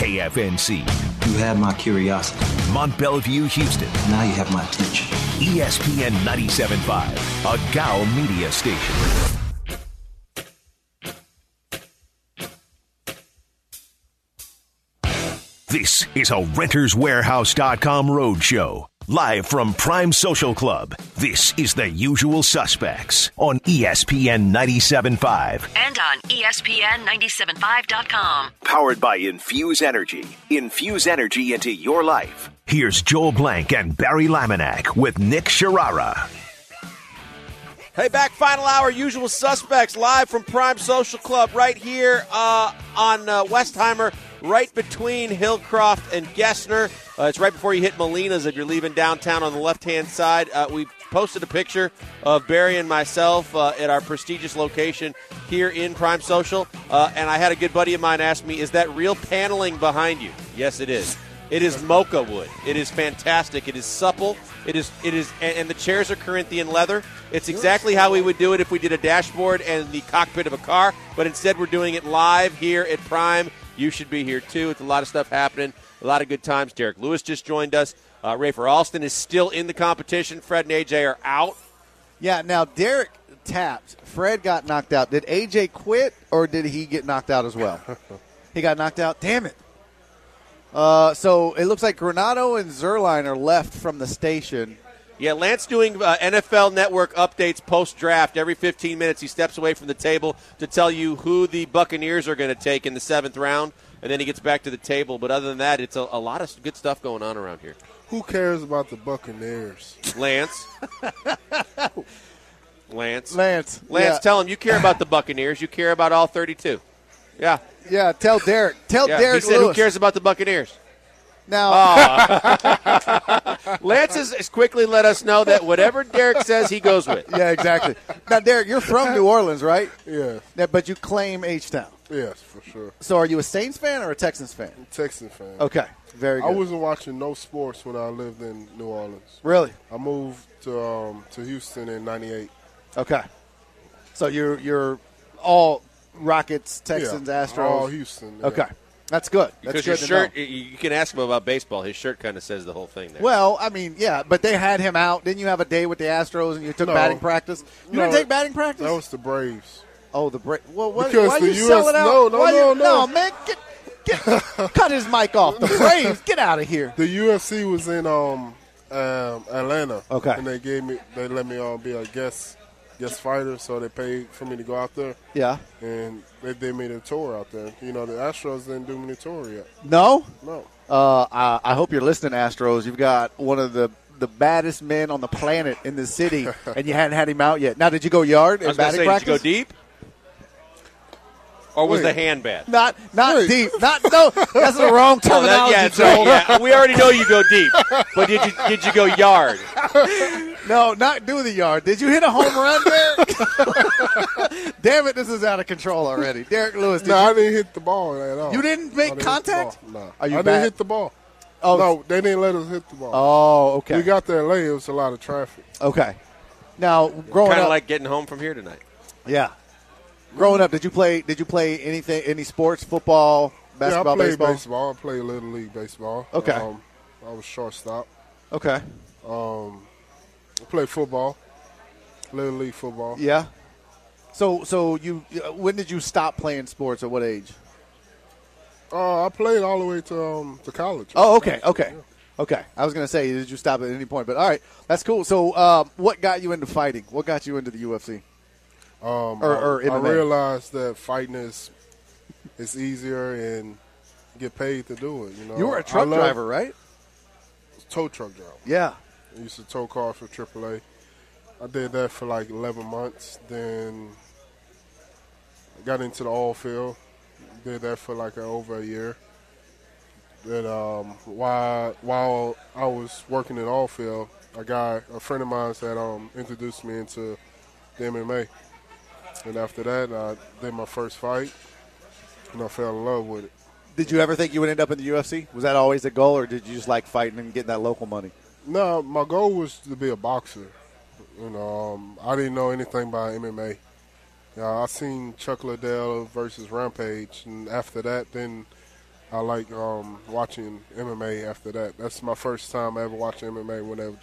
KFNC. You have my curiosity. Mont Bellevue, Houston. Now you have my attention. ESPN 97.5, a Gow media station. This is a RentersWarehouse.com roadshow. Live from Prime Social Club, this is The Usual Suspects on ESPN 97.5. And on ESPN975.com. Powered by Infuse Energy. Infuse energy into your life. Here's Joel Blank and Barry Laminack with Nick Sharara. Hey, back final hour, Usual Suspects, live from Prime Social Club right here on Westheimer, right between Hillcroft and Gessner. It's right before you hit Molina's if you're leaving downtown on the left-hand side. We posted a picture of Barry and myself at our prestigious location here in Prime Social, and I had a good buddy of mine ask me, is that real paneling behind you? Yes, it is. It is mocha wood. It is fantastic. It is supple. It is, and the chairs are Corinthian leather. It's exactly how we would do it if we did a dashboard and the cockpit of a car, but instead we're doing it live here at Prime. You should be here, too. It's a lot of stuff happening, a lot of good times. Derek Lewis just joined us. Rafer Alston is still in the competition. Fred and A.J. are out. Yeah, now Derek tapped. Fred got knocked out. Did A.J. quit, or did he get knocked out as well? He got knocked out? Damn it. So it looks like Granado and Zerline are left from the station. Yeah, Lance doing NFL Network updates post-draft. Every 15 minutes he steps away from the table to tell you who the Buccaneers are going to take in the 7th round, and then he gets back to the table. But other than that, it's a lot of good stuff going on around here. Who cares about the Buccaneers? Lance. Lance, yeah. tell him you care about the Buccaneers. You care about all 32. Yeah. Yeah, tell Derek. Derek he said, Lewis. who cares about the Buccaneers? Now, Lance has quickly let us know that whatever Derek says, he goes with. Yeah, exactly. Now, Derek, you're from New Orleans, right? Yeah. But you claim H-Town. Yes, for sure. So are you a Saints fan or a Texans fan? Texan fan. Okay, very good. I wasn't watching no sports when I lived in New Orleans. Really? I moved to Houston in '98. Okay. So you're all Rockets, Texans, Astros. All Houston. Yeah. Okay. That's good. That's because good your to shirt, know. you can ask him about baseball. His shirt kind of says the whole thing there. Well, I mean, yeah, but they had him out. Didn't you have a day with the Astros and you took batting practice? You didn't take batting practice? That was the Braves. Oh, the Braves. Well, why because you sell it out? No, man, cut his mic off. The Braves, get out of here. The UFC was in Atlanta. Okay. And they let me be a guest fighter, so they paid for me to go out there. Yeah. And they did me the tour out there. You know, the Astros didn't do me the tour yet. No? No. I hope you're listening, Astros. You've got one of the baddest men on the planet in the city, and you hadn't had him out yet. Now, did you go yard in batting practice? Did you go deep? Or was the hand bad? Not deep. No, that's the wrong terminology, Joel. Yeah, we already know you go deep. But did you go yard? No, not do the yard. Did you hit a home run, Derek? Damn it, this is out of control already. Derek Lewis, I didn't hit the ball at all. You didn't make contact? No. I didn't hit the ball. Oh, no, they didn't let us hit the ball. Oh, okay. We got to L.A., it was a lot of traffic. Okay. Now, growing up. Kind of like getting home from here tonight. Yeah. Growing up, did you play any sports, football, basketball, baseball? I played Little League baseball. Okay. I was shortstop. Okay. I played football, Little League football. Yeah. So you when did you stop playing sports? At what age? I played all the way to college. Oh, okay. Okay. I was going to say, did you stop at any point? But all right, that's cool. So what got you into fighting? What got you into the UFC? Or MMA? I realized that fighting is easier and get paid to do it. You were a truck driver, right? Tow truck driver. Yeah. I used to tow cars for AAA. I did that for like 11 months. Then I got into the oil field. Did that for like over a year. Then while I was working in the oil field, a friend of mine had introduced me into the MMA. And after that, I did my first fight, and I fell in love with it. Did you ever think you would end up in the UFC? Was that always the goal, or did you just like fighting and getting that local money? No, my goal was to be a boxer. I didn't know anything about MMA. I seen Chuck Liddell versus Rampage, and after that, then I like watching MMA after that. That's my first time ever watching MMA whenever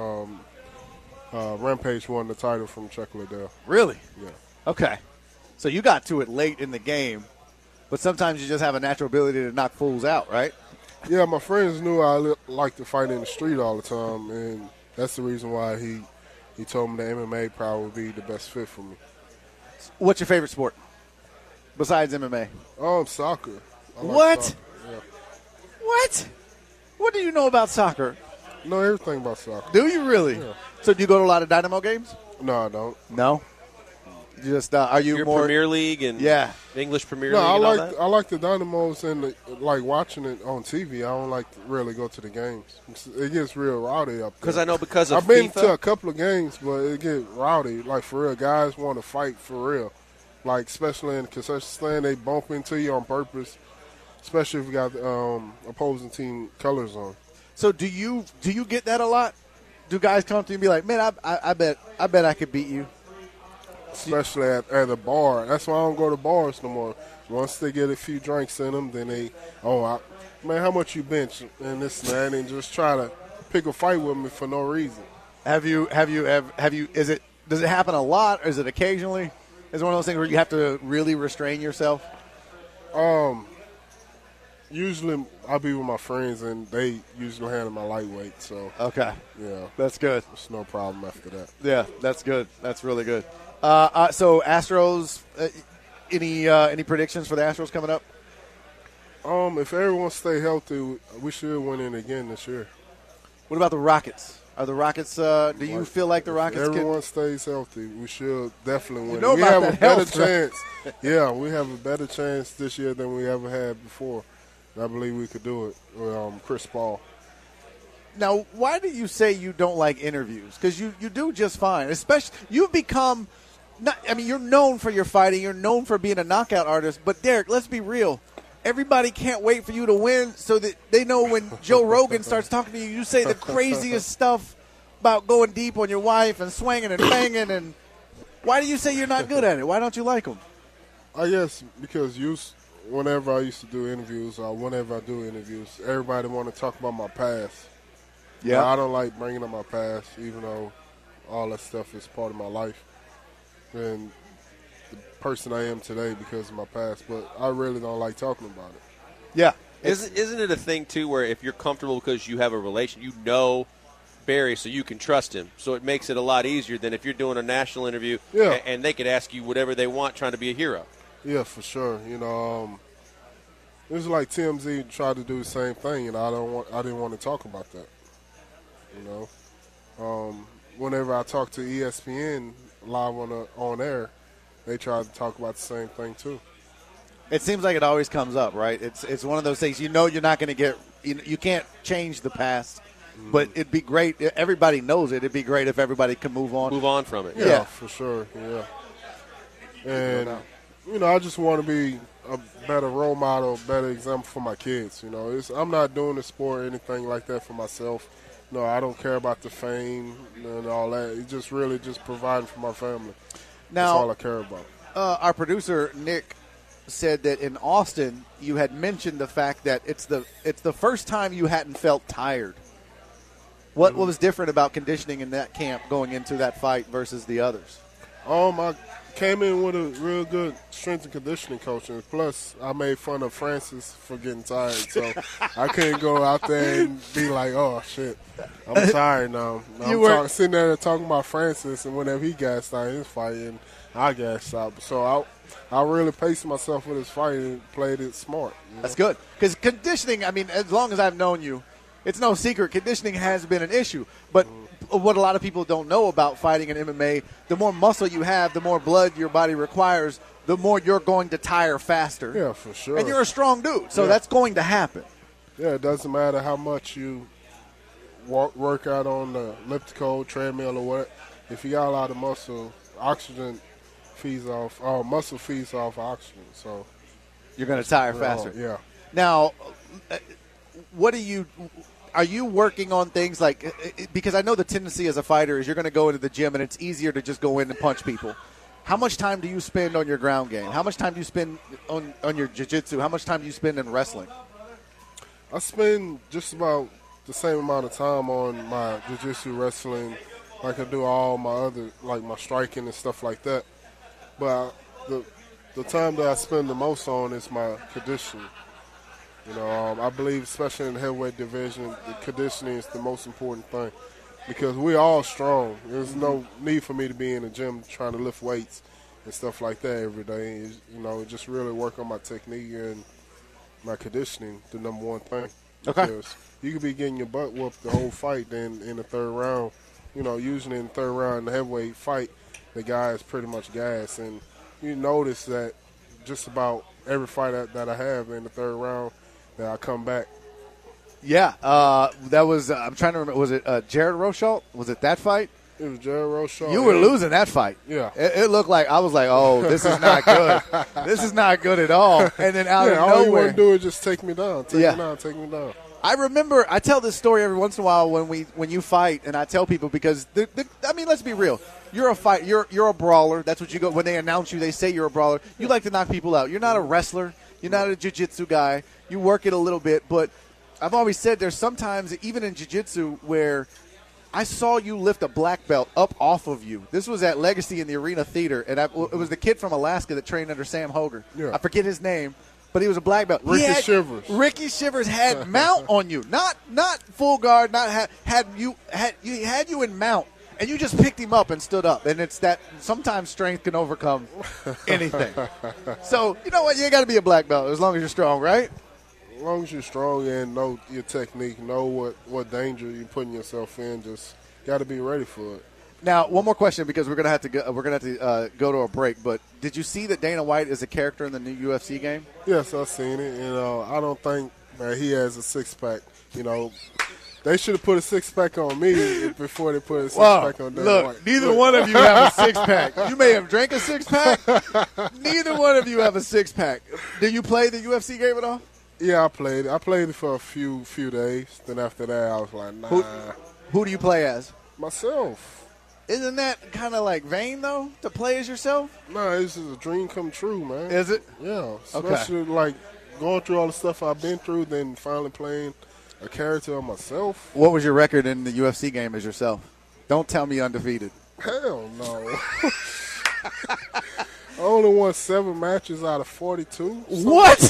Rampage won the title from Chuck Liddell. Really? Yeah. Okay. So you got to it late in the game, but sometimes you just have a natural ability to knock fools out, right? Yeah, my friends knew I liked to fight in the street all the time, and that's the reason why he told me the MMA probably would be the best fit for me. What's your favorite sport besides MMA? Soccer. I like What? soccer, yeah. What? What do you know about soccer? I know everything about soccer. Do you really? Yeah. So do you go to a lot of Dynamo games? No, I don't. No. You just are you Your more Premier League and English Premier No, League I and all like that? I like the Dynamos and like watching it on TV. I don't like to really go to the games. It gets real rowdy up there. Because I know because of I've been FIFA. to a couple of games, but it get rowdy. Like for real, guys want to fight for real. Like especially in concession stand, they bump into you on purpose. Especially if you got opposing team colors on. So do you get that a lot? Do guys come up to you and be like, "Man, I bet I could beat you"? Especially at a bar. That's why I don't go to bars no more. Once they get a few drinks in them, then they, man, how much you bench and this and that, and just try to pick a fight with me for no reason. Have you? Does it happen a lot, or is it occasionally? Is it one of those things where you have to really restrain yourself? Usually I'll be with my friends, and they usually handle my lightweight. So Okay, yeah, that's good. it's no problem after that. Yeah, that's good. That's really good. So Astros, any predictions for the Astros coming up? If everyone stay healthy, we should win it again this year. What about the Rockets? Are the Rockets? Do you feel like the Rockets? If everyone stays healthy, we should definitely win. know We about have a that better health, right? chance. Yeah, we have a better chance this year than we ever had before. And I believe we could do it with Chris Paul. Now, why do you say you don't like interviews? Because you do just fine. Especially, you've become you're known for your fighting. You're known for being a knockout artist. But, Derek, let's be real. Everybody can't wait for you to win so that they know when Joe Rogan starts talking to you, you say the craziest stuff about going deep on your wife and swinging and banging. And why do you say you're not good at it? Why don't you like them? I guess because whenever I used to do interviews or whenever I do interviews, everybody want to talk about my past. Yeah. Now, I don't like bringing up my past, even though all that stuff is part of my life and the person I am today because of my past. But I really don't like talking about it. Yeah. Isn't it a thing, too, where if you're comfortable because you have a relation, you know Barry, so you can trust him. So it makes it a lot easier than if you're doing a national interview and they could ask you whatever they want trying to be a hero. Yeah, for sure. You know, it was like TMZ tried to do the same thing, and I didn't want to talk about that. You know, whenever I talk to ESPN live on air, they try to talk about the same thing too. It seems like it always comes up, right? It's one of those things. You know, you're not going to get. You can't change the past, but it'd be great. Everybody knows it. It'd be great if everybody could move on. Move on from it. Yeah, for sure. Yeah, and you know, I just want to be a better role model, better example for my kids. You know, I'm not doing the sport or anything like that for myself. No, I don't care about the fame and all that. It's just really just providing for my family. Now, that's all I care about. Our producer Nick said that in Austin you had mentioned the fact that it's the first time you hadn't felt tired. What was different about conditioning in that camp going into that fight versus the others? I came in with a real good strength and conditioning coach, and plus I made fun of Francis for getting tired, so I couldn't go out there and be like, "Oh shit, I'm tired now." Sitting there talking about Francis, and whenever he gassed out his fight, and I gassed out, so I really paced myself with his fight and played it smart. You know? That's good because conditioning. I mean, as long as I've known you, it's no secret conditioning has been an issue, but. What a lot of people don't know about fighting in MMA, the more muscle you have, the more blood your body requires, the more you're going to tire faster. Yeah, for sure. And you're a strong dude, so that's going to happen. Yeah, it doesn't matter how much you work out on the elliptical, treadmill, or what. If you got a lot of muscle, muscle feeds off oxygen. So you're going to tire faster. Yeah. Now, are you working on things like, because I know the tendency as a fighter is you're going to go into the gym and it's easier to just go in and punch people. How much time do you spend on your ground game? How much time do you spend on your jiu-jitsu? How much time do you spend in wrestling? I spend just about the same amount of time on my jiu-jitsu wrestling like I do all my other, like my striking and stuff like that. But the time that I spend the most on is my conditioning. I believe, especially in the heavyweight division, the conditioning is the most important thing because we're all strong. There's no need for me to be in the gym trying to lift weights and stuff like that every day. Just really work on my technique and my conditioning, the number one thing. Okay. Because you could be getting your butt whooped the whole fight, then in the third round, usually in the third round in the heavyweight fight, the guy is pretty much gassed. And you notice that just about every fight that I have in the third round, that I come back. Yeah, that was, I'm trying to remember, was it Jared Rosholt? Was it that fight? It was Jared Rosholt. You were losing that fight. Yeah. It looked like, I was like, oh, this is not good. This is not good at all. And then out of all nowhere. you want to do is just take me down. Take me down. I remember, I tell this story every once in a while when you fight, and I tell people because, let's be real. You're a fight. You're a brawler. That's what you go. When they announce you, they say you're a brawler. You like to knock people out. You're not a wrestler. You're not a jiu-jitsu guy. You work it a little bit, but I've always said there's sometimes, even in jiu-jitsu, where I saw you lift a black belt up off of you. This was at Legacy in the Arena Theater, and it was the kid from Alaska that trained under Sam Hoger. Yeah. I forget his name, but he was a black belt. Ricky Shivers. Ricky Shivers had mount on you, not full guard, not had you in mount. And you just picked him up and stood up. And it's that sometimes strength can overcome anything. So, you know what? You got to be a black belt as long as you're strong, right? As long as you're strong and know your technique, know what danger you're putting yourself in, just got to be ready for it. Now, one more question because we're gonna have to go to a break. But did you see that Dana White is a character in the new UFC game? Yes, I've seen it. I don't think that he has a six-pack. They should have put a six-pack on me before they put a six-pack on Dana White. Look, neither one of you have a six-pack. You may have drank a six-pack. Neither one of you have a six-pack. Did you play the UFC game at all? Yeah, I played it. I played it for a few days. Then after that, I was like, nah. Who do you play as? Myself. Isn't that kind of like vain, though, to play as yourself? No, this is a dream come true, man. Is it? Yeah. Especially, like, going through all the stuff I've been through, then finally playing a character of myself. What was your record in the UFC game as yourself? Don't tell me undefeated. Hell no. I only won 7 matches out of 42. What?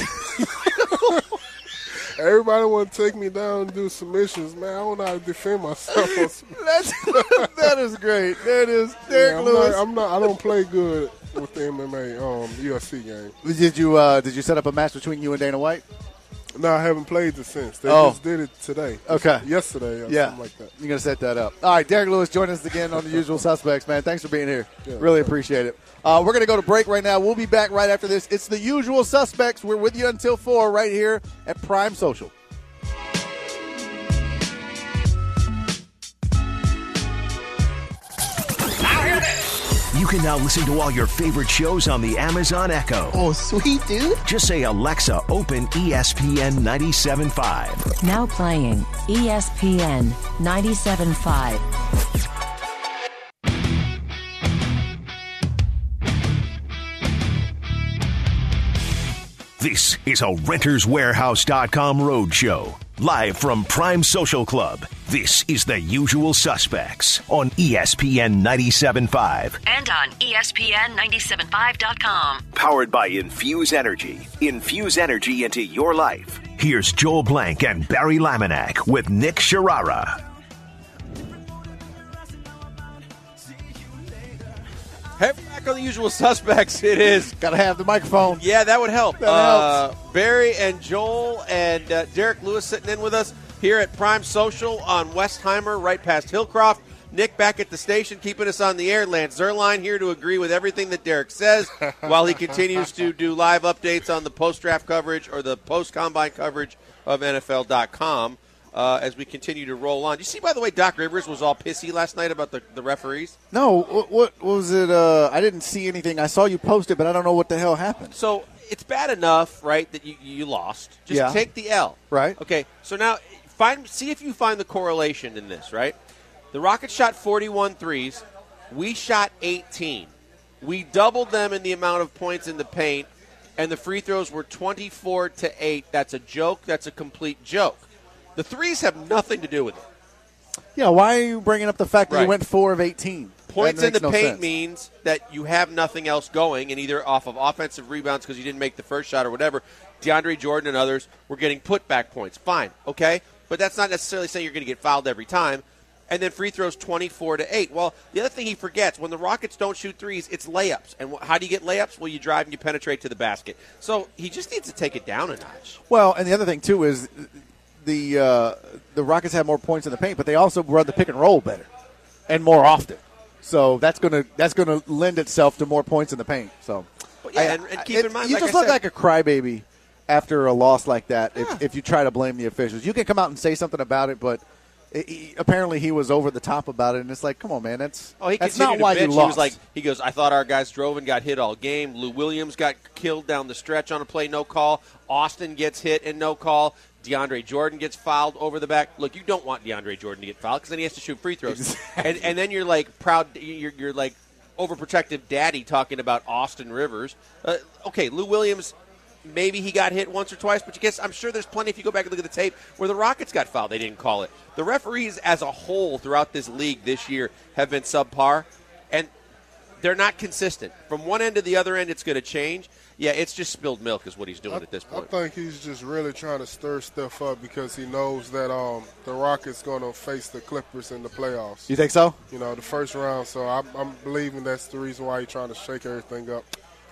Everybody want to take me down and do submissions, man. I don't know how to defend myself. That is great. That is Derek Lewis. I don't play good with the MMA UFC game. Did you set up a match between you and Dana White? No, I haven't played it since. They just did it today. Okay. Yesterday or something like that. You're going to set that up. All right, Derek Lewis joining us again on The Usual Suspects, man. Thanks for being here. Yeah, really appreciate it. We're going to go to break right now. We'll be back right after this. It's The Usual Suspects. We're with you until 4 right here at Prime Social. You can now listen to all your favorite shows on the Amazon Echo. Oh, sweet, dude. Just say, Alexa, open ESPN 97.5. Now playing ESPN 97.5. This is a RentersWarehouse.com roadshow. Live from Prime Social Club, this is The Usual Suspects on ESPN 97.5. And on ESPN975.com. Powered by Infuse Energy. Infuse energy into your life. Here's Joel Blank and Barry Laminack with Nick Sharara. Hey, back on The Usual Suspects. It is. Got to have the microphone. Yeah, that would help. That helps. Barry and Joel and Derek Lewis sitting in with us here at Prime Social on Westheimer, right past Hillcroft. Nick back at the station, keeping us on the air. Lance Zerline here to agree with everything that Derek says while he continues to do live updates on the post-draft coverage or the post-combine coverage of NFL.com. As we continue to roll on. Did you see, by the way, Doc Rivers was all pissy last night about the referees? No, what was it? I didn't see anything. I saw you post it, but I don't know what the hell happened. So it's bad enough, right, that you lost. Just take the L. Right. Okay, so now see if you find the correlation in this, right? The Rockets shot 41 threes. We shot 18. We doubled them in the amount of points in the paint. and the free throws were 24-8. That's a joke. That's a complete joke. The threes have nothing to do with it. Yeah, why are you bringing up the fact that Right. he went 4 of 18? Points That in the makes no paint sense. means that you have nothing else going, and either off of offensive rebounds because you didn't make the first shot or whatever, DeAndre Jordan and others were getting putback points. Fine, okay? But that's not necessarily saying you're going to get fouled every time. And then free throws 24-8. Well, the other thing he forgets, when the Rockets don't shoot threes, it's layups. And how do you get layups? Well, you drive and you penetrate to the basket. So he just needs to take it down a notch. Well, and the other thing, too, is the Rockets have more points in the paint, but they also run the pick and roll better and more often. So that's gonna lend itself to more points in the paint. So, But yeah, and keep in mind, you like just I look said, like a crybaby after a loss like that. If you try to blame the officials, you can come out and say something about it, but apparently he was over the top about it, and it's like, come on, man, that's he not continued to why bitch. you He lost. was like, he goes, I thought our guys drove and got hit all game. Lou Williams got killed down the stretch on a play, no call. Austin gets hit and no call. DeAndre Jordan gets fouled over the back. Look, you don't want DeAndre Jordan to get fouled because then he has to shoot free throws. Exactly. And then you're like proud, you're like overprotective daddy talking about Austin Rivers. Okay, Lou Williams, maybe he got hit once or twice, but I'm sure there's plenty, if you go back and look at the tape, where the Rockets got fouled. They didn't call it. The referees as a whole throughout this league this year have been subpar, and they're not consistent. From one end to the other end, it's going to change. Yeah, it's just spilled milk is what he's doing at this point. I think he's just really trying to stir stuff up because he knows that the Rockets going to face the Clippers in the playoffs. You think so? You know, the first round. So I'm believing that's the reason why he's trying to shake everything up.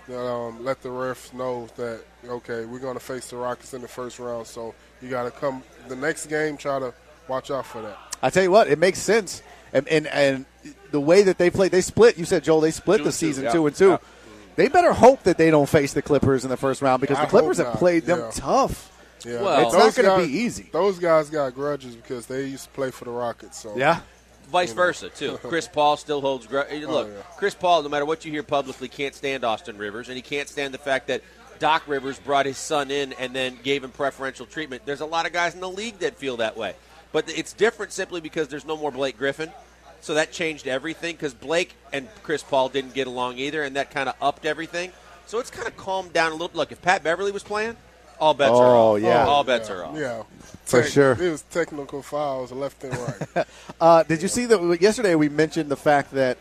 Let the refs know that, okay, we're going to face the Rockets in the first round. So you got to come the next game, try to watch out for that. I tell you what, it makes sense. And the way that they played, they split. You said, Joel, they split the season 2-2. Yeah. They better hope that they don't face the Clippers in the first round because the Clippers have played them tough. Yeah. Well, it's not going to be easy. Those guys got grudges because they used to play for the Rockets. So Yeah. Vice versa, too. Chris Paul still holds Look, Chris Paul, no matter what you hear publicly, can't stand Austin Rivers, and he can't stand the fact that Doc Rivers brought his son in and then gave him preferential treatment. There's a lot of guys in the league that feel that way. But it's different simply because there's no more Blake Griffin. So that changed everything because Blake and Chris Paul didn't get along either, and that kind of upped everything. So it's kind of calmed down a little. Look, if Pat Beverly was playing, all bets are off. Yeah. All bets are off. Yeah. For sure. It was technical fouls left and right. Did you see that yesterday we mentioned the fact that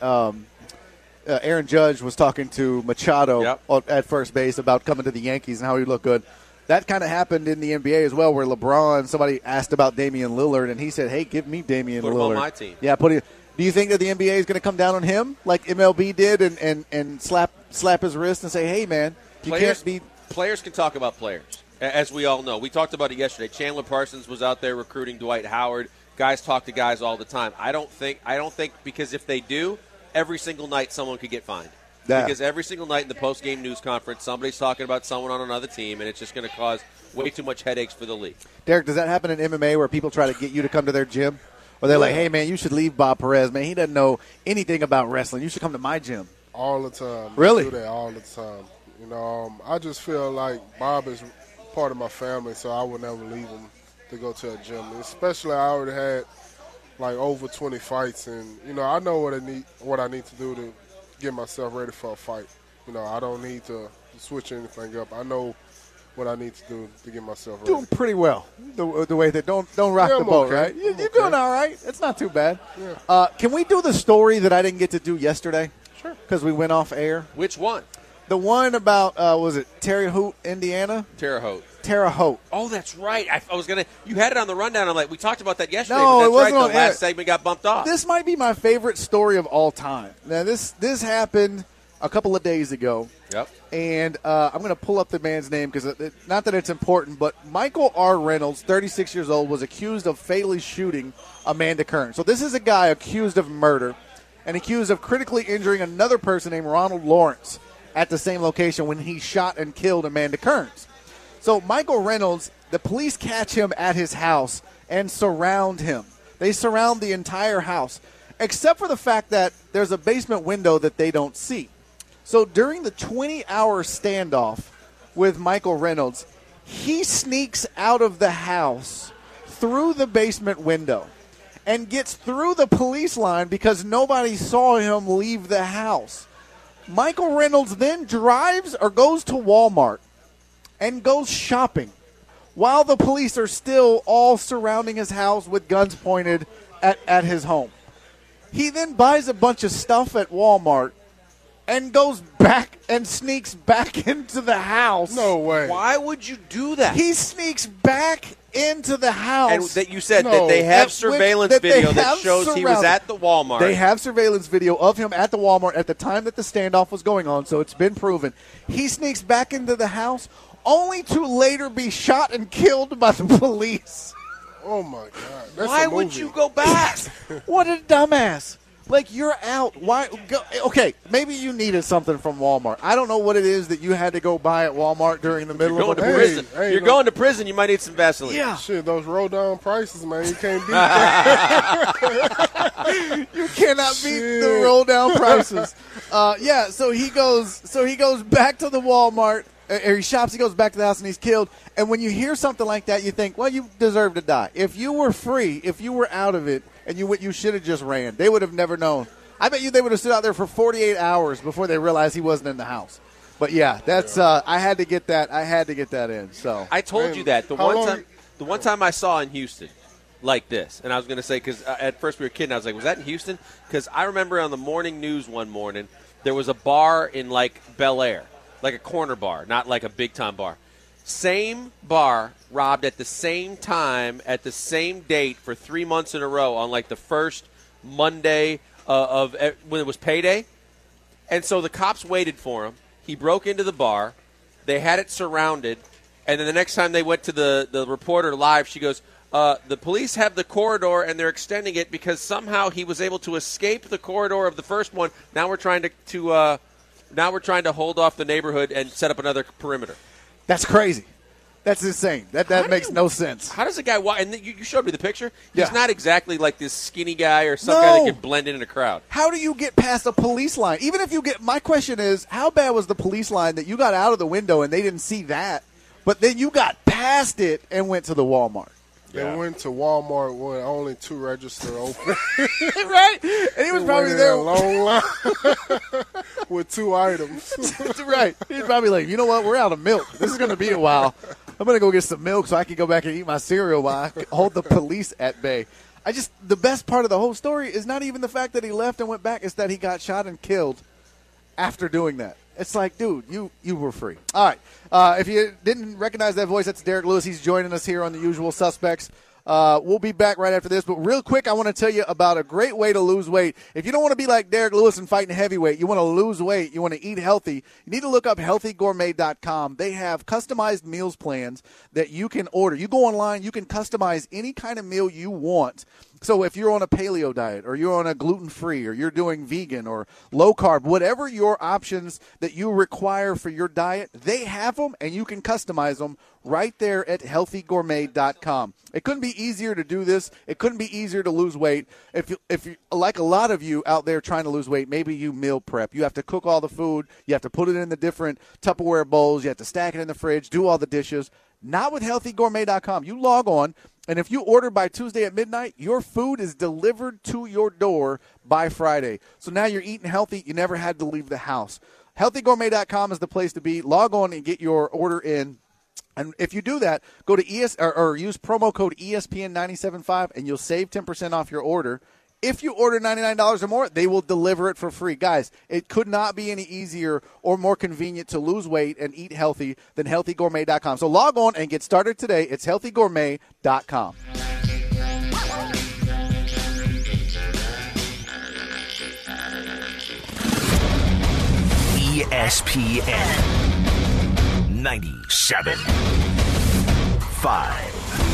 Aaron Judge was talking to Machado at first base about coming to the Yankees and how he looked good? That kind of happened in the NBA as well, where LeBron, somebody asked about Damian Lillard, and he said, hey, give me Damian Lillard. Put him on my team. Yeah, do you think that the NBA is going to come down on him like MLB did and slap his wrist and say, hey, man, Players can talk about players, as we all know. We talked about it yesterday. Chandler Parsons was out there recruiting Dwight Howard. Guys talk to guys all the time. I don't think because if they do, every single night someone could get fined. Yeah. Because every single night in the post-game news conference, somebody's talking about someone on another team, and it's just going to cause way too much headaches for the league. Derek, does that happen in MMA where people try to get you to come to their gym? Or they're like, hey, man, you should leave Bob Perez. Man, he doesn't know anything about wrestling. You should come to my gym. All the time. Really? I do that all the time. You know, I just feel like Bob is part of my family, so I would never leave him to go to a gym. Especially I already had like over 20 fights, and you know I know what I need to do to get myself ready for a fight. You know, I don't need to switch anything up. I know what I need to do to get myself ready. Doing pretty well. The way that don't rock the boat, okay. right? You're doing all right. It's not too bad. Yeah. Can we do the story that I didn't get to do yesterday? Sure. Because we went off air. Which one? The one about, was it Terre Haute, Indiana? Terre Haute. Terre Haute. Oh, that's right. I was going to – you had it on the rundown. I'm like, we talked about that yesterday. No, but that's it wasn't right. on The last air. segment got bumped off. This might be my favorite story of all time. Now, this happened a couple of days ago. Yep. And I'm going to pull up the man's name because not that it's important, but Michael R. Reynolds, 36 years old, was accused of fatally shooting Amanda Kern. So this is a guy accused of murder and accused of critically injuring another person named Ronald Lawrence at the same location when he shot and killed Amanda Kearns. So Michael Reynolds, the police catch him at his house and surround him. They surround the entire house, except for the fact that there's a basement window that they don't see. So during the 20-hour standoff with Michael Reynolds, he sneaks out of the house through the basement window and gets through the police line because nobody saw him leave the house. Michael Reynolds then drives or goes to Walmart and goes shopping while the police are still all surrounding his house with guns pointed at his home. He then buys a bunch of stuff at Walmart and goes back and sneaks back into the house. No way. Why would you do that? He sneaks back into the house. And that you said No. that they have At surveillance which- that they video that have shows he was surrounded. at the Walmart. They have surveillance video of him at the Walmart at the time that the standoff was going on, so it's been proven. He sneaks back into the house only to later be shot and killed by the police. Oh, my God. That's Why a would movie. you go back? What a dumbass. Like, you're out. Why? Go, okay, maybe you needed something from Walmart. I don't know what it is that you had to go buy at Walmart during the middle You're of going a to prison. Hey, You're no. going to prison. You might need some Vaseline. Yeah. Shit, those roll down prices, man. You can't beat that. You cannot beat the Shit. roll down prices. So he goes back to the Walmart, or he shops, he goes back to the house, and he's killed. And when you hear something like that, you think, well, you deserve to die. If you were free, if you were out of it, and you should have just ran, they would have never known. I bet you they would have stood out there for 48 hours before they realized he wasn't in the house. But yeah, that's I had to get that. I had to get that in. So I told Man, you that the how one long- time. The one time I saw in Houston, like this, and I was going to say because at first we were kidding. I was like, "Was that in Houston?" Because I remember on the morning news one morning there was a bar in like Bel Air, like a corner bar, not like a big time bar. Same bar robbed at the same time at the same date for 3 months in a row on like the first Monday of when it was payday. And so the cops waited for him. He broke into the bar. They had it surrounded. And then the next time they went to the reporter live, she goes, the police have the corridor and they're extending it because somehow he was able to escape the corridor of the first one. Now we're trying to hold off the neighborhood and set up another perimeter. that's crazy. That's insane. That makes no sense. How does a guy walk? And you showed me the picture. He's Yeah. not exactly like this skinny guy or some guy that No. can blend in a crowd. How do you get past a police line? Even if you get, my question is, how bad was the police line that you got out of the window and they didn't see that, but then you got past it and went to the Walmart? They went to Walmart with only 2 registers open. Right? And he was probably Waited there. in a long line with 2 items. Right. He's probably like, you know what? We're out of milk. This is going to be a while. I'm going to go get some milk so I can go back and eat my cereal while I hold the police at bay. The best part of the whole story is not even the fact that he left and went back. It's that he got shot and killed after doing that. It's like, dude, you were free. All right. If you didn't recognize that voice, that's Derek Lewis. He's joining us here on The Usual Suspects. We'll be back right after this. But real quick, I want to tell you about a great way to lose weight. If you don't want to be like Derek Lewis and fighting heavyweight, you want to lose weight, you want to eat healthy, you need to look up healthygourmet.com. They have customized meals plans that you can order. You go online, you can customize any kind of meal you want. So if you're on a paleo diet or you're on a gluten-free or you're doing vegan or low carb, whatever your options that you require for your diet, they have them and you can customize them right there at healthygourmet.com. It couldn't be easier to do this. It couldn't be easier to lose weight. If you, like a lot of you out there trying to lose weight, maybe you meal prep. You have to cook all the food. You have to put it in the different Tupperware bowls. You have to stack it in the fridge, do all the dishes. Not with healthygourmet.com. You log on, and if you order by Tuesday at midnight, your food is delivered to your door by Friday. So now you're eating healthy. You never had to leave the house. Healthygourmet.com is the place to be. Log on and get your order in. And if you do that, go to use promo code ESPN975, and you'll save 10% off your order. If you order $99 or more, they will deliver it for free. Guys, it could not be any easier or more convenient to lose weight and eat healthy than healthygourmet.com. So log on and get started today. It's healthygourmet.com. ESPN 97.5.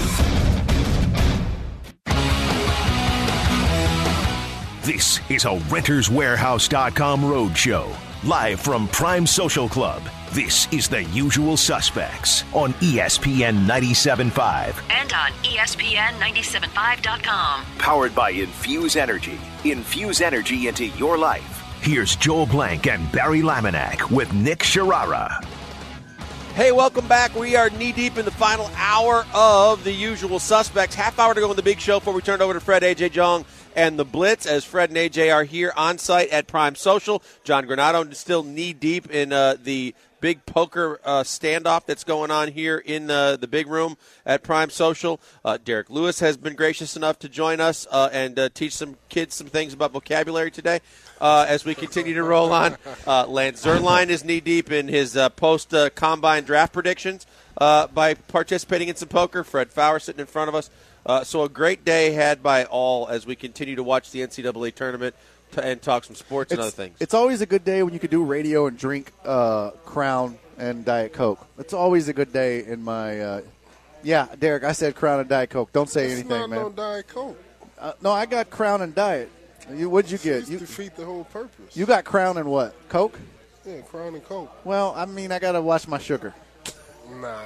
This is a RentersWarehouse.com roadshow. Live from Prime Social Club, this is The Usual Suspects on ESPN 97.5. And on ESPN975.com. Powered by Infuse Energy. Infuse energy into your life. Here's Joel Blank and Barry Laminack with Nick Sharara. Hey, welcome back. We are knee-deep in the final hour of The Usual Suspects. Half hour to go in the big show before we turn it over to Fred, AJ Jong, and the Blitz, as Fred and AJ are here on site at Prime Social. John Granado still knee-deep in the big poker standoff that's going on here in the big room at Prime Social. Derek Lewis has been gracious enough to join us and teach some kids some things about vocabulary today as we continue to roll on. Lance Zerline is knee-deep in his post-combine draft predictions by participating in some poker. Fred Fowler sitting in front of us. So a great day had by all as we continue to watch the NCAA tournament and talk some sports and other things. It's always a good day when you could do radio and drink Crown and Diet Coke. It's always a good day in my Derek, I said Crown and Diet Coke. Don't say anything, man. No Diet Coke. No, I got Crown and Diet. What'd you get? You defeat the whole purpose. You got Crown and what? Coke? Yeah, Crown and Coke. Well, I mean, I got to watch my sugar. Nah,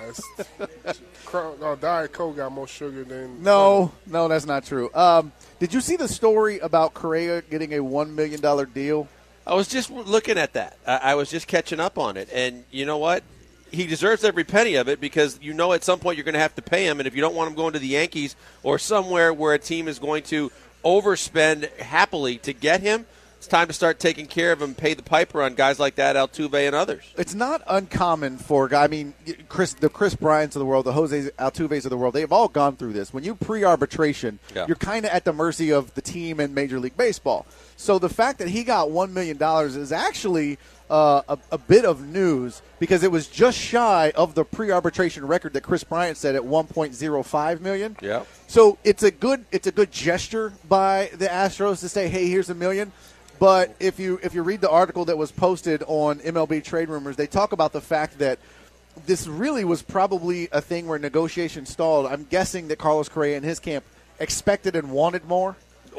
Diet Coke got more sugar than. No, that's not true. Did you see the story about Correa getting a $1 million deal? I was just looking at that. I was just catching up on it. And you know what? He deserves every penny of it because you know at some point you're going to have to pay him. And if you don't want him going to the Yankees or somewhere where a team is going to overspend happily to get him, it's time to start taking care of him, pay the piper on guys like that, Altuve and others. It's not uncommon for guys. I mean, the Chris Bryants of the world, the Jose Altuves of the world, they've all gone through this. When you pre-arbitration, you're kind of at the mercy of the team in Major League Baseball. So the fact that he got $1 million is actually a bit of news because it was just shy of the pre-arbitration record that Chris Bryant said at $1.05 million. Yeah. So it's a good gesture by the Astros to say, hey, here's $1 million. But if you read the article that was posted on MLB Trade Rumors, they talk about the fact that this really was probably a thing where negotiations stalled. I'm guessing that Carlos Correa and his camp expected and wanted more.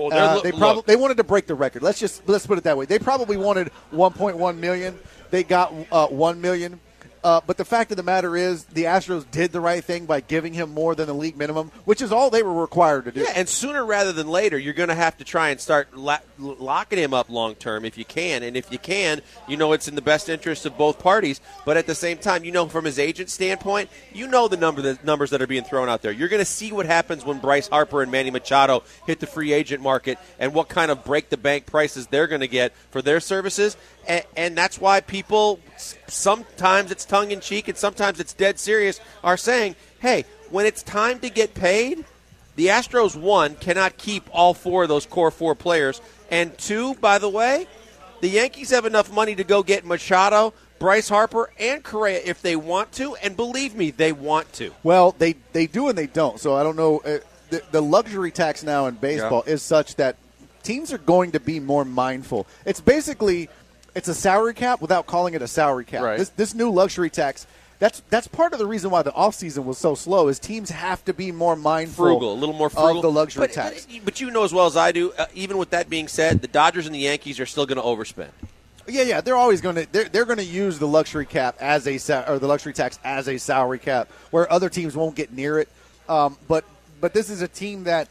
They wanted to break the record. Let's put it that way. They probably wanted 1.1 million. They got 1 million. But the fact of the matter is the Astros did the right thing by giving him more than the league minimum, which is all they were required to do. Yeah, and sooner rather than later, you're going to have to try and start locking him up long term if you can. And if you can, you know it's in the best interest of both parties. But at the same time, you know from his agent standpoint, you know the numbers that are being thrown out there. You're going to see what happens when Bryce Harper and Manny Machado hit the free agent market and what kind of break-the-bank prices they're going to get for their services. And that's why people, sometimes it's tongue-in-cheek and sometimes it's dead serious, are saying, hey, when it's time to get paid, the Astros, one, cannot keep all four of those core four players. And two, by the way, the Yankees have enough money to go get Machado, Bryce Harper, and Correa if they want to. And believe me, they want to. Well, they do and they don't. So I don't know. The luxury tax now in baseball is such that teams are going to be more mindful. It's basically – it's a salary cap without calling it a salary cap. Right. This new luxury tax, that's part of the reason why the offseason was so slow is teams have to be more mindful. A little more frugal. Of the luxury tax. But you know as well as I do, even with that being said, the Dodgers and the Yankees are still going to overspend. Yeah, they're always going to they're going to use the luxury cap as the luxury tax as a salary cap where other teams won't get near it. But this is a team that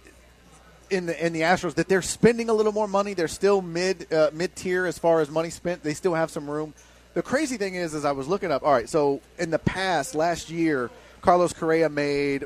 in the Astros that they're spending a little more money. They're still mid tier as far as money spent. They still have some room. The crazy thing is I was looking up. All right, so in the past last year, Carlos Correa made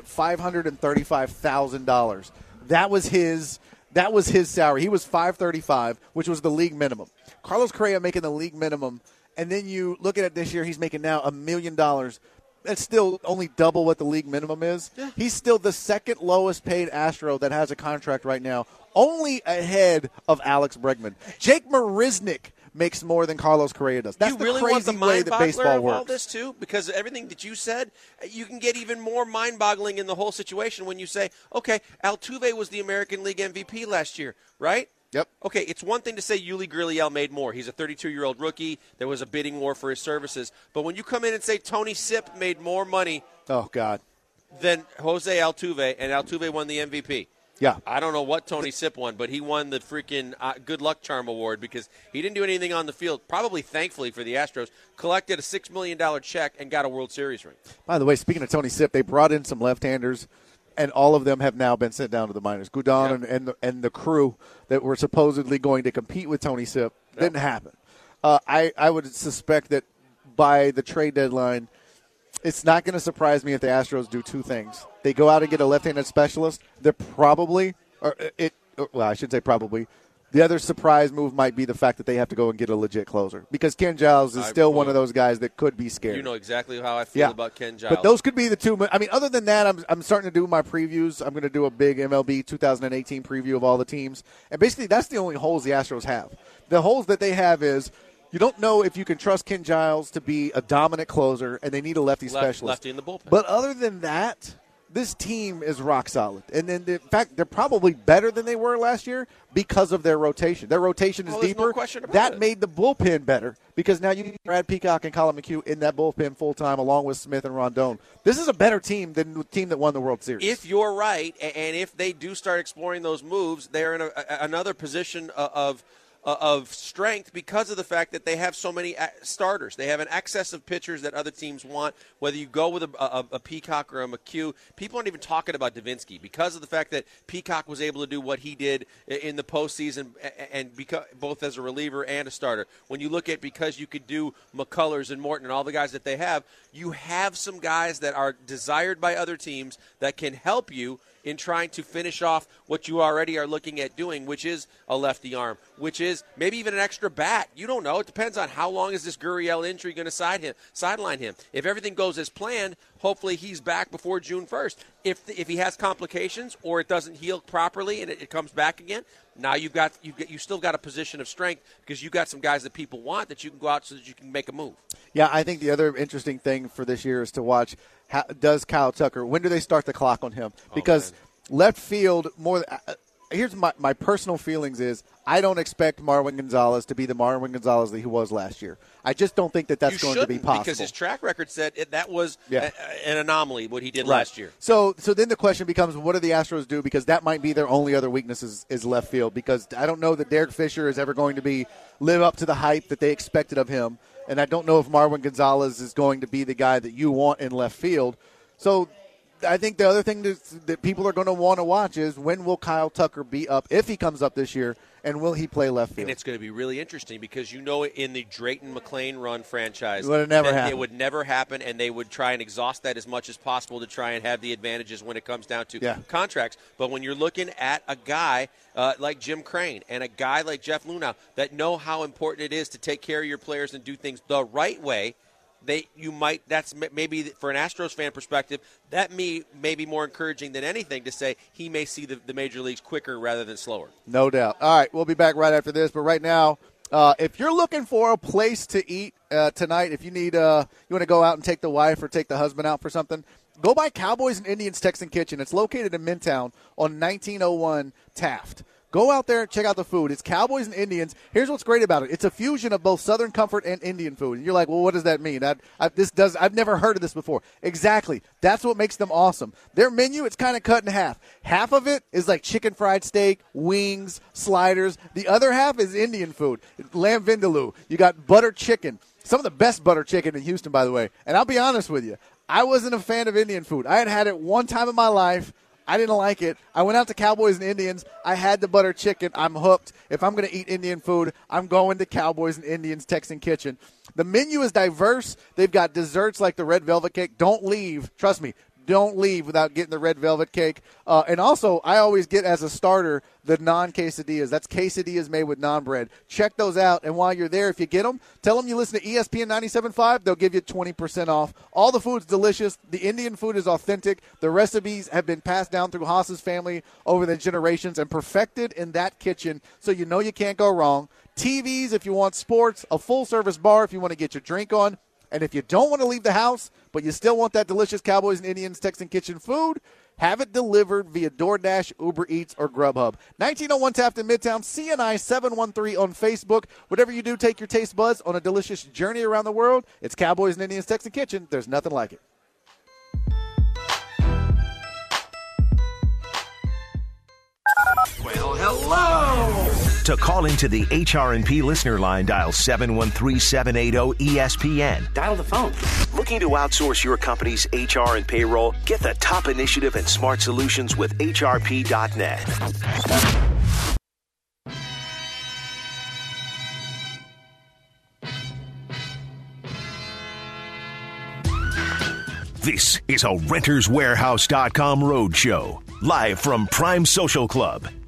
$535,000. That was his salary. He was $535,000, which was the league minimum. Carlos Correa making the league minimum, and then you look at it this year. He's making now $1 million. That's still only double what the league minimum is. Yeah. He's still the second lowest paid Astro that has a contract right now, only ahead of Alex Bregman. Jake Marisnick makes more than Carlos Correa does. That's you really the crazy want the way that baseball works. All this too, because everything that you said, you can get even more mind-boggling in the whole situation when you say, okay, Altuve was the American League MVP last year, right? Yep. Okay, it's one thing to say Yuli Gurriel made more. He's a 32-year-old rookie. There was a bidding war for his services. But when you come in and say Tony Sipp made more money than Jose Altuve, and Altuve won the MVP. Yeah. I don't know what Tony Sipp won, but he won the freaking Good Luck Charm Award because he didn't do anything on the field, probably thankfully for the Astros, collected a $6 million check and got a World Series ring. By the way, speaking of Tony Sipp, they brought in some left-handers, and all of them have now been sent down to the minors. Gudon and the crew that were supposedly going to compete with Tony Sipp didn't happen. I would suspect that by the trade deadline, it's not going to surprise me if the Astros do two things. They go out and get a left-handed specialist. They're probably, I should say probably, The other surprise move might be the fact that they have to go and get a legit closer because Ken Giles is still one of those guys that could be scary. You know exactly how I feel about Ken Giles. But those could be the two. I mean, other than that, I'm starting to do my previews. I'm going to do a big MLB 2018 preview of all the teams. And basically, that's the only holes the Astros have. The holes that they have is you don't know if you can trust Ken Giles to be a dominant closer, and they need a lefty specialist. Lefty in the bullpen. But other than that, this team is rock solid. And then, in fact, they're probably better than they were last year because of their rotation. Their rotation is deeper. No question about that it. made the bullpen better because now you can Brad Peacock and Colin McHugh in that bullpen full-time along with Smith and Rondon. This is a better team than the team that won the World Series. If you're right, and if they do start exploring those moves, they're in another position of strength because of the fact that they have so many starters. They have an excess of pitchers that other teams want, whether you go with a Peacock or a McHugh. People aren't even talking about Davinsky because of the fact that Peacock was able to do what he did in the postseason, and because, both as a reliever and a starter. When you look at because you could do McCullers and Morton and all the guys that they have, you have some guys that are desired by other teams that can help you in trying to finish off what you already are looking at doing, which is a lefty arm, which is maybe even an extra bat. You don't know. It depends on how long is this Gurriel injury going to sideline him. If everything goes as planned, hopefully he's back before June 1st. If he has complications or it doesn't heal properly and it comes back again, now you still got a position of strength because you got some guys that people want that you can go out so that you can make a move. Yeah, I think the other interesting thing for this year is to watch does Kyle Tucker, when do they start the clock on him? Because left field, here's my personal feelings is I don't expect Marwin Gonzalez to be the Marwin Gonzalez that he was last year. I just don't think that's going to be possible. Because his track record said that was an anomaly, what he did last year. So then the question becomes, what do the Astros do? Because that might be their only other weakness is left field. Because I don't know that Derek Fisher is ever going to live up to the hype that they expected of him. And I don't know if Marwin Gonzalez is going to be the guy that you want in left field. So I think the other thing that people are going to want to watch is when will Kyle Tucker be up, if he comes up this year, and will he play left field? And it's going to be really interesting because you know in the Drayton McClain run franchise, it would never happen, and they would try and exhaust that as much as possible to try and have the advantages when it comes down to contracts. But when you're looking at a guy like Jim Crane and a guy like Jeff Luhnow that know how important it is to take care of your players and do things the right way, that's maybe for an Astros fan perspective, that may be more encouraging than anything to say he may see the major leagues quicker rather than slower. No doubt. All right, we'll be back right after this. But right now, if you're looking for a place to eat tonight, if you need, you want to go out and take the wife or take the husband out for something, go by Cowboys and Indians Texan Kitchen. It's located in Midtown on 1901 Taft. Go out there and check out the food. It's Cowboys and Indians. Here's what's great about it. It's a fusion of both Southern comfort and Indian food. And you're like, well, what does that mean? I've never heard of this before. Exactly. That's what makes them awesome. Their menu, it's kind of cut in half. Half of it is like chicken fried steak, wings, sliders. The other half is Indian food. Lamb vindaloo. You got butter chicken. Some of the best butter chicken in Houston, by the way. And I'll be honest with you. I wasn't a fan of Indian food. I had it one time in my life. I didn't like it. I went out to Cowboys and Indians. I had the butter chicken. I'm hooked. If I'm going to eat Indian food, I'm going to Cowboys and Indians Texan Kitchen. The menu is diverse. They've got desserts like the red velvet cake. Don't leave. Trust me. Don't leave without getting the red velvet cake. And also, I always get as a starter the non-quesadillas. That's quesadillas made with non-bread. Check those out. And while you're there, if you get them, tell them you listen to ESPN 97.5. They'll give you 20% off. All the food's delicious. The Indian food is authentic. The recipes have been passed down through Haas's family over the generations and perfected in that kitchen, so you know you can't go wrong. TVs if you want sports, a full-service bar if you want to get your drink on. And if you don't want to leave the house, but you still want that delicious Cowboys and Indians Texan Kitchen food, have it delivered via DoorDash, Uber Eats, or Grubhub. 1901 Taft in Midtown, CNI 713 on Facebook. Whatever you do, take your taste buds on a delicious journey around the world. It's Cowboys and Indians Texan Kitchen. There's nothing like it. Well, hello! To call into the HR&P listener line, dial 713-780-ESPN. Dial the phone. Looking to outsource your company's HR and payroll? Get the top initiative and smart solutions with HRP.net. This is a RentersWarehouse.com roadshow. Live from Prime Social Club,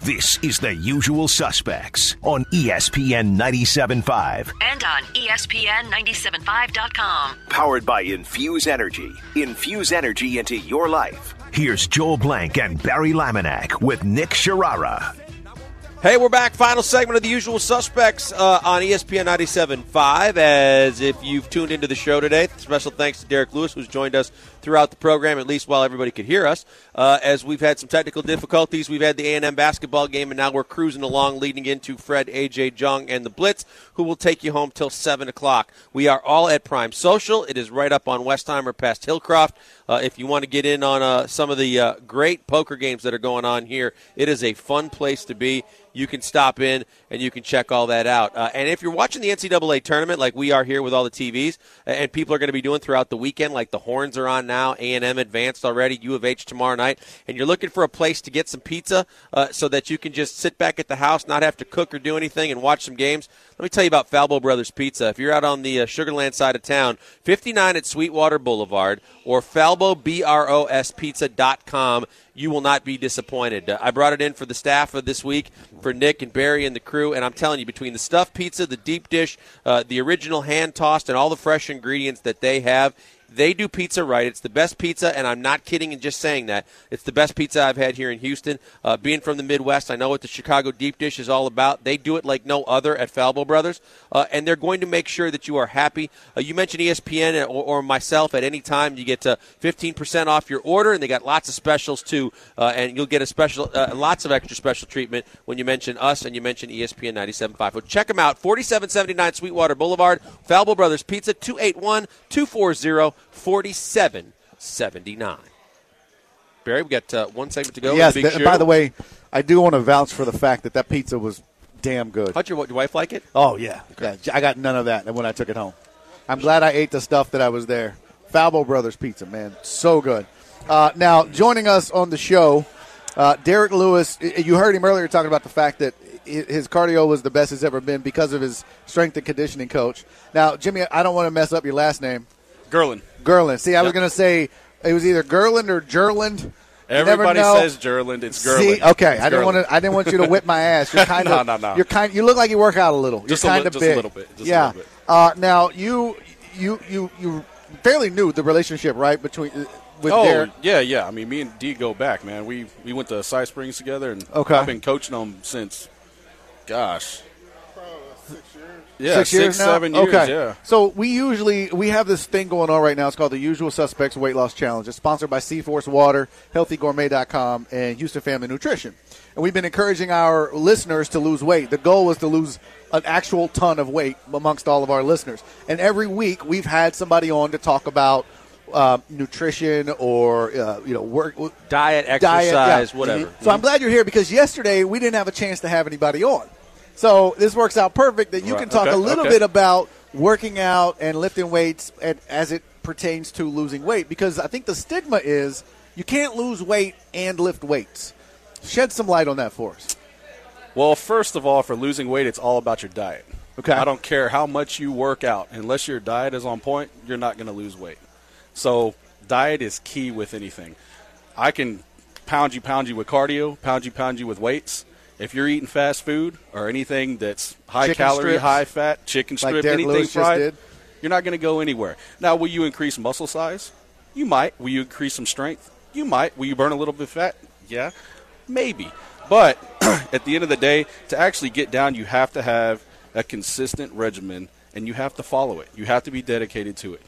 This is The Usual Suspects on ESPN 97.5. And on ESPN975.com. Powered by Infuse Energy. Infuse energy into your life. Here's Joel Blank and Barry Laminack with Nick Sharara. Hey, we're back. Final segment of The Usual Suspects on ESPN 97.5. As if you've tuned into the show today, special thanks to Derek Lewis, who's joined us throughout the program, at least while everybody could hear us. As we've had some technical difficulties, we've had the A&M basketball game, and now we're cruising along leading into Fred, AJ, Jung, and the Blitz, who will take you home till 7 o'clock. We are all at Prime Social. It is right up on Westheimer past Hillcroft. If you want to get in on some of the great poker games that are going on here, it is a fun place to be. You can stop in and you can check all that out. And if you're watching the NCAA tournament like we are here with all the TVs, and people are going to be doing throughout the weekend, like the Horns are on now, A&M advanced already, U of H tomorrow night, and you're looking for a place to get some pizza so that you can just sit back at the house, not have to cook or do anything, and watch some games, let me tell you about Falbo Brothers Pizza. If you're out on the Sugarland side of town, 59 at Sweetwater Boulevard or FalboBrospizza.com, you will not be disappointed. I brought it in for the staff of this week, for Nick and Barry and the crew, and I'm telling you, between the stuffed pizza, the deep dish, the original hand-tossed, and all the fresh ingredients that they have, they do pizza right. It's the best pizza, and I'm not kidding in just saying that. It's the best pizza I've had here in Houston. Being from the Midwest, I know what the Chicago deep dish is all about. They do it like no other at Falbo Brothers, and they're going to make sure that you are happy. You mentioned ESPN or myself at any time. You get 15% off your order, and they got lots of specials, too, and you'll get a special, lots of extra special treatment when you mention us and you mention ESPN 97.5. So check them out, 4779 Sweetwater Boulevard, Falbo Brothers Pizza, 281-240-4779. Barry, we got one segment to go. Yes, Big Shoe. by the way, I do want to vouch for the fact that pizza was damn good. How'd your wife like it? Oh, yeah. Yeah. I got none of that when I took it home. I'm glad I ate the stuff that I was there. Falbo Brothers Pizza, man. So good. Now, joining us on the show, Derek Lewis. You heard him earlier talking about the fact that his cardio was the best it's ever been because of his strength and conditioning coach. Now, Jimmy, I don't want to mess up your last name. Gerland. See, I was going to say it was either Gerland or Gerland. Everybody says Gerland. It's Gerland. See, okay, it's I didn't want you to whip my ass. You're kind of no. You look like you work out a little. Just you're kind of big. Just a little bit. Yeah. Now you fairly new the relationship, right, between with Derek? Yeah. I mean, me and D go back, man. We went to Cy Springs together, and okay. I've been coaching them since, gosh. 6 years. Yeah, 6 years now? 7 years, okay. yeah. So we have this thing going on right now. It's called the Usual Suspects Weight Loss Challenge. It's sponsored by C-Force Water, HealthyGourmet.com, and Houston Family Nutrition. And we've been encouraging our listeners to lose weight. The goal was to lose an actual ton of weight amongst all of our listeners. And every week we've had somebody on to talk about nutrition or work, diet, exercise, whatever. Mm-hmm. So I'm glad you're here because yesterday we didn't have a chance to have anybody on. So this works out perfect that you can talk a little bit about working out and lifting weights as it pertains to losing weight, because I think the stigma is you can't lose weight and lift weights. Shed some light on that for us. Well, first of all, for losing weight, it's all about your diet. Okay. I don't care how much you work out. Unless your diet is on point, you're not going to lose weight. So diet is key with anything. I can pound you with cardio, pound you with weights. If you're eating fast food or anything that's high chicken calorie, strips, high fat, chicken strip, like Derek anything Lewis fried, you're not going to go anywhere. Now, will you increase muscle size? You might. Will you increase some strength? You might. Will you burn a little bit of fat? Yeah, maybe. But at the end of the day, to actually get down, you have to have a consistent regimen, and you have to follow it. You have to be dedicated to it.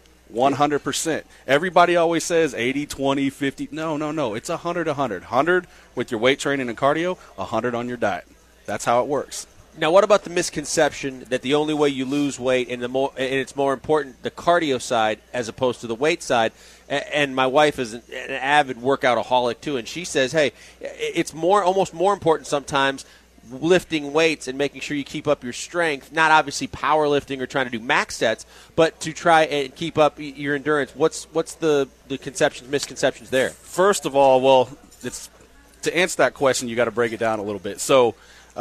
100%. Everybody always says 80, 20, 50. No. It's 100, 100. 100 with your weight training and cardio, 100 on your diet. That's how it works. Now, what about the misconception that the only way you lose weight and it's more important the cardio side as opposed to the weight side? And my wife is an avid workoutaholic too, and she says, "Hey, it's almost more important sometimes lifting weights and making sure you keep up your strength, not obviously powerlifting or trying to do max sets, but to try and keep up your endurance." What's the misconceptions there? First of all, well, it's to answer that question, you got to break it down a little bit. So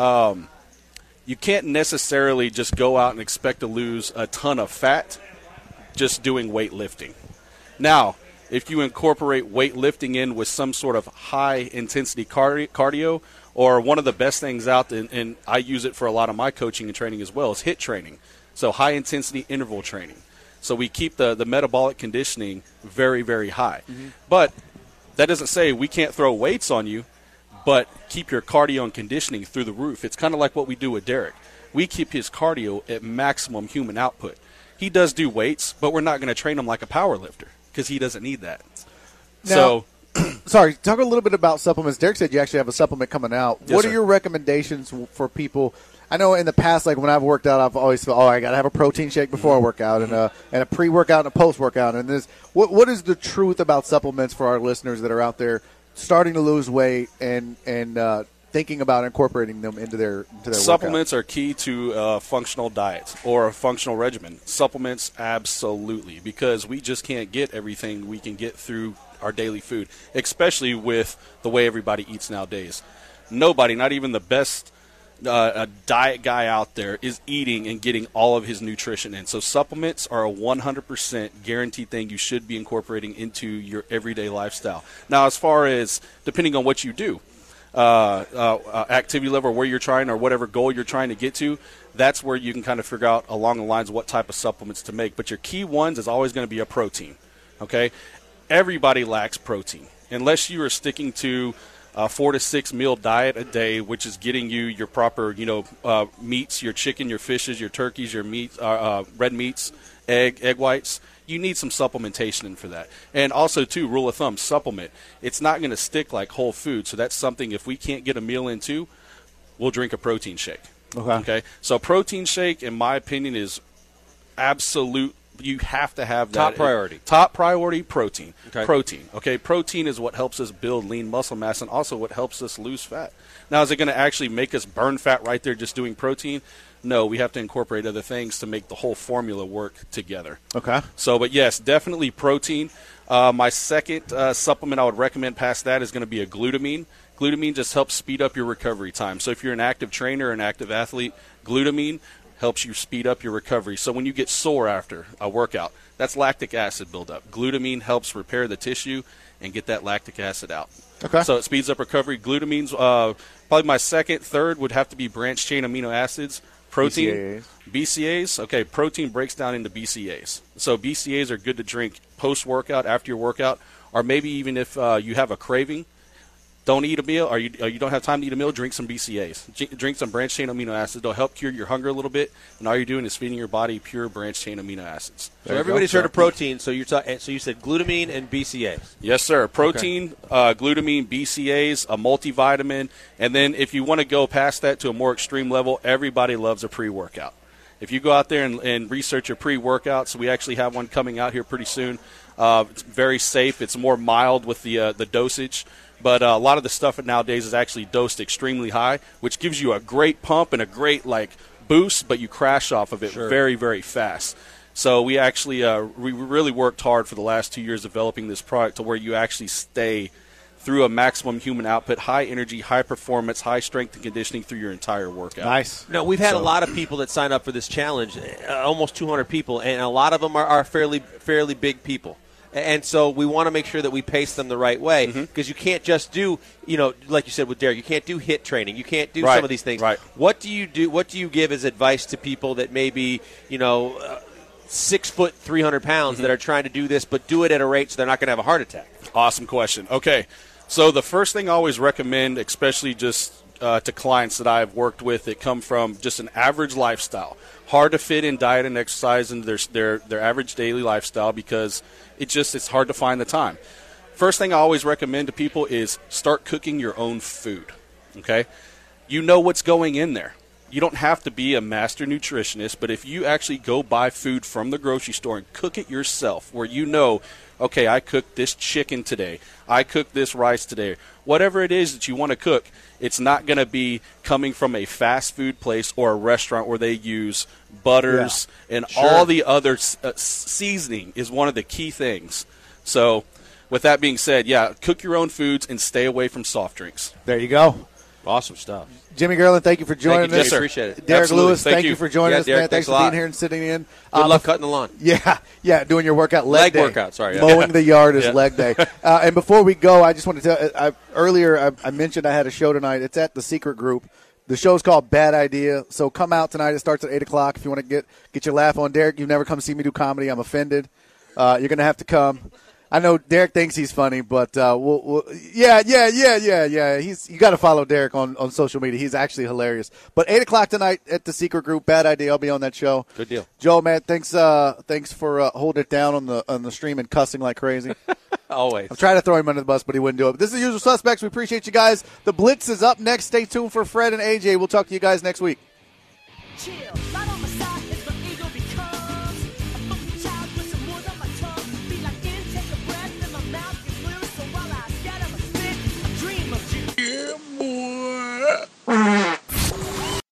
you can't necessarily just go out and expect to lose a ton of fat just doing weightlifting. Now, if you incorporate weightlifting in with some sort of high-intensity cardio, or one of the best things out there, and I use it for a lot of my coaching and training as well, is HIIT training. So high-intensity interval training. So we keep the metabolic conditioning very, very high. But that doesn't say we can't throw weights on you, but keep your cardio and conditioning through the roof. It's kind of like what we do with Derek. We keep his cardio at maximum human output. He does do weights, but we're not going to train him like a power lifter because he doesn't need that. Now, sorry, talk a little bit about supplements. Derek said you actually have a supplement coming out. Yes, what sir. are your recommendations for people? I know in the past, like when I've worked out, I've always felt, I got to have a protein shake before I work out, and a pre-workout and a post-workout. And this, what is the truth about supplements for our listeners that are out there starting to lose weight and thinking about incorporating them into their Supplements are key to functional diets or a functional regimen. Supplements, absolutely, because we just can't get everything we can get through our daily food, especially with the way everybody eats nowadays. Nobody, not even the best a diet guy out there, is eating and getting all of his nutrition in. So supplements are a 100% guaranteed thing you should be incorporating into your everyday lifestyle. Now, as far as depending on what you do, activity level, where you're trying, or whatever goal you're trying to get to, that's where you can kind of figure out along the lines of what type of supplements to make. But your key ones is always going to be a protein. Okay, everybody lacks protein unless you are sticking to 4 to 6 meal diet a day, which is getting you your proper, meats, your chicken, your fishes, your turkeys, your meat, red meats, egg whites. You need some supplementation in for that. And also, too, rule of thumb, supplement. It's not going to stick like whole food. So that's something, if we can't get a meal into, we'll drink a protein shake. Okay. So protein shake, in my opinion, is absolute. You have to have that. Top priority. Top priority, protein. Okay. Protein. Okay. Protein is what helps us build lean muscle mass and also what helps us lose fat. Now, is it going to actually make us burn fat right there just doing protein? No, we have to incorporate other things to make the whole formula work together. Okay. So, but yes, definitely protein. My second supplement I would recommend past that is going to be a glutamine. Glutamine just helps speed up your recovery time. So if you're an active trainer, an active athlete, glutamine helps you speed up your recovery. So when you get sore after a workout, that's lactic acid buildup. Glutamine helps repair the tissue and get that lactic acid out. Okay. So it speeds up recovery. Glutamine's probably my second. Third would have to be branched chain amino acids. Protein. BCAAs. Okay, protein breaks down into BCAAs. So BCAAs are good to drink post-workout, after your workout, or maybe even if you have a craving. Don't eat a meal, or you don't have time to eat a meal, drink some BCAAs. Drink some branched chain amino acids. They'll help cure your hunger a little bit, and all you're doing is feeding your body pure branched chain amino acids. So everybody's heard of protein, so so you said glutamine and BCAAs. Yes, sir. Protein, glutamine, BCAAs, a multivitamin, and then if you want to go past that to a more extreme level, everybody loves a pre-workout. If you go out there and research your pre-workouts, we actually have one coming out here pretty soon. It's very safe. It's more mild with the dosage. But a lot of the stuff nowadays is actually dosed extremely high, which gives you a great pump and a great boost, but you crash off of it very, very fast. So we actually we really worked hard for the last 2 years developing this product to where you actually stay through a maximum human output, high energy, high performance, high strength and conditioning through your entire workout. Nice. No, we've had a lot of people that sign up for this challenge, almost 200 people, and a lot of them are fairly big people. And so we want to make sure that we pace them the right way, because you can't just do, like you said with Derek, you can't do HIIT training. You can't do some of these things. Right. What do you do? What do you give as advice to people that maybe, 6 foot, 300 pounds that are trying to do this, but do it at a rate so they're not going to have a heart attack? Awesome question. Okay. So the first thing I always recommend, especially just to clients that I've worked with that come from just an average lifestyle, hard to fit in diet and exercise into their average daily lifestyle because it's hard to find the time. First thing I always recommend to people is start cooking your own food, okay? You know what's going in there. You don't have to be a master nutritionist, but if you actually go buy food from the grocery store and cook it yourself, where okay, I cooked this chicken today, I cooked this rice today, whatever it is that you want to cook, it's not going to be coming from a fast food place or a restaurant where they use butters and all the other seasoning is one of the key things. So with that being said, cook your own foods and stay away from soft drinks. There you go. Awesome stuff. Jimmy Gerlin, thank you for joining Thank you, us. yes, sir. Appreciate it. Derek Absolutely. Lewis, thank you for joining Yeah, us, Derek, man. Thanks thanks a for lot. being here and sitting in. Good luck cutting the lawn. Yeah, doing your workout Leg day. workout, sorry, yeah. Mowing the yard is Yeah. leg day. And before we go, I just want to tell earlier I mentioned I had a show tonight. It's at the Secret Group. The show's called Bad Idea. So come out tonight. It starts at 8 o'clock if you want to get your laugh on. Derek, you've never come see me do comedy. I'm offended. You're going to have to come. I know Derek thinks he's funny, but we'll yeah. You got to follow Derek on social media. He's actually hilarious. But 8 o'clock tonight at the Secret Group, Bad Idea. I'll be on that show. Good deal. Joe, man, thanks for holding it down on the stream and cussing like crazy. Always. I'm trying to throw him under the bus, but he wouldn't do it. But this is the Usual Suspects. We appreciate you guys. The Blitz is up next. Stay tuned for Fred and AJ. We'll talk to you guys next week. Chill.